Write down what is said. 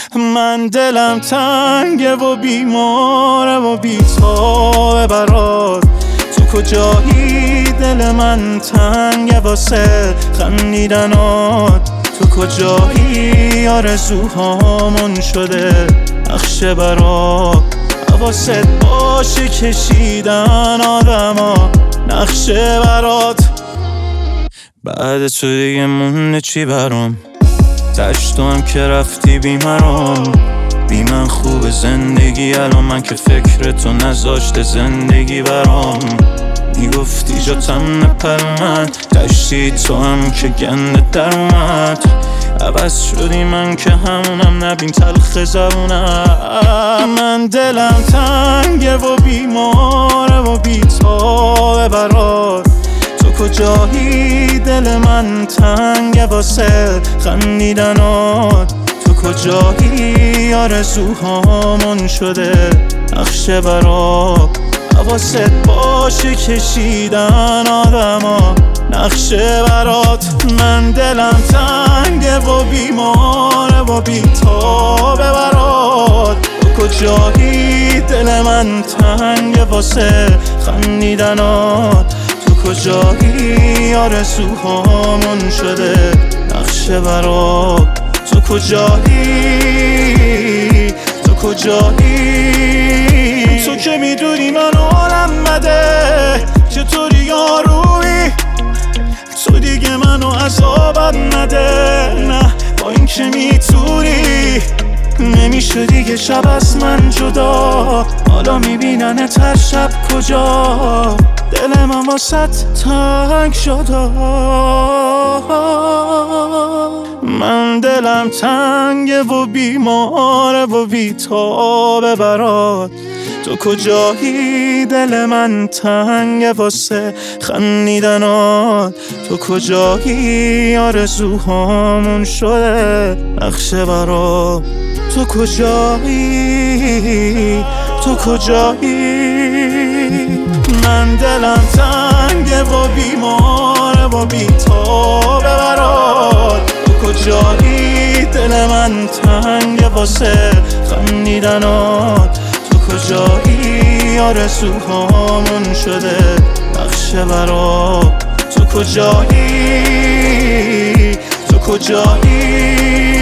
من دلم تنگه و بیماره و بی‌تابه برات. تو کجایی دل من تنگه واسه خندیدنات. تو کجایی آرزوهامون شده نقشه برات. حواست باشه کشیدن آدما نقشه برات. بعد تو دیگه مونده چی برام؟ تشت هم که رفتی بیمرام. بی من خوب زندگی الان من که فکر تو نذاشته زندگی برام. میگفتی جاتم نپر من تشتی تو هم که گنده در اومد. عوض شدی من که همونم نبین تلخ زبونم. من دلم تنگه و بیماره و بی‌تابه برات. تو کجایی دل من تنگه واسه خندیدنات. تو کجایی آرزوهامون شده نقشه برات. حواست باشه کشیدن آدما نقشه برات. من دلم تنگه و بیماره و بی‌تابه برات. تو کجایی دل من تنگه واسه خندیدنات. تو کجایی آرزوهامون شده نقشه برات. تو کجایی تو کجایی تو که میدونی من حالم بده چطوری یارویی. تو دیگه منو عذابم نده نه با این که میتونی. نمیشه دیگه شب از من جدا. حالا میبیننت هر شب کجا. دل من واسط تنگ شده. من دلم تنگه و بیماره و بی‌تابه برات. تو کجایی دل من تنگه واسه خندیدنات. تو کجایی آرزوهامون شده نقشه برات. تو کجایی تو کجایی. من دلم تنگه و بیماره و بی‌تابه برات. تو کجایی دل من تنگه واسه خندیدنات. تو کجایی آرزوهامون شده نقشه برات. تو کجایی تو کجایی.